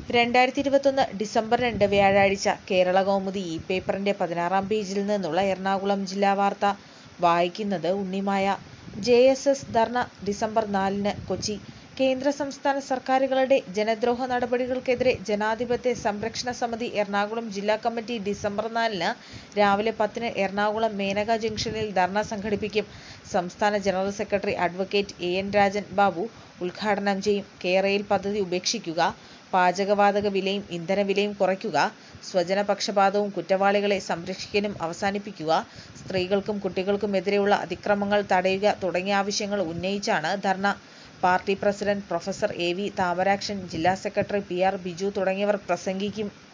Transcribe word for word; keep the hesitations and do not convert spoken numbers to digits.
രണ്ടായിരത്തി ഇരുപത്തൊന്ന് ഡിസംബർ രണ്ട് വ്യാഴാഴ്ച കേരളകൗമുദി ഈ പേപ്പറിന്റെ പതിനാറാം പേജിൽ നിന്നുള്ള എറണാകുളം ജില്ലാ വാർത്ത. വായിക്കുന്നത് ഉണ്ണിമായ. ജെ എസ് എസ് ധർണ ഡിസംബർ നാലിന് കൊച്ചി. കേന്ദ്ര സംസ്ഥാന സർക്കാരുകളുടെ ജനദ്രോഹ നടപടികൾക്കെതിരെ ജനാധിപത്യ സംരക്ഷണ സമിതി എറണാകുളം ജില്ലാ കമ്മിറ്റി ഡിസംബർ നാലിന് രാവിലെ പത്തിന് എറണാകുളം മേനക ജംഗ്ഷനിൽ ധർണ സംഘടിപ്പിക്കും. സംസ്ഥാന general secretary advocate A N Rajan Babu ഉദ്ഘാടനം ചെയ്യും. കേരയിൽ പദ്ധതി ഉപേക്ഷിക്കുക, പാചകവാതക വിലയും ഇന്ധനവിലയും കുറയ്ക്കുക, സ്വജനപക്ഷപാതവും കുറ്റവാളികളെ സംരക്ഷിക്കലും അവസാനിപ്പിക്കുക, സ്ത്രീകൾക്കും കുട്ടികൾക്കുമെതിരെയുള്ള അതിക്രമങ്ങൾ തടയുക തുടങ്ങിയ ആവശ്യങ്ങൾ ഉന്നയിച്ചാണ് ധർണ. Party president professor A V Thamarakshan, ജില്ലാ സെക്രട്ടറി പി ആർ ബിജു തുടങ്ങിയവർ പ്രസംഗിക്കും.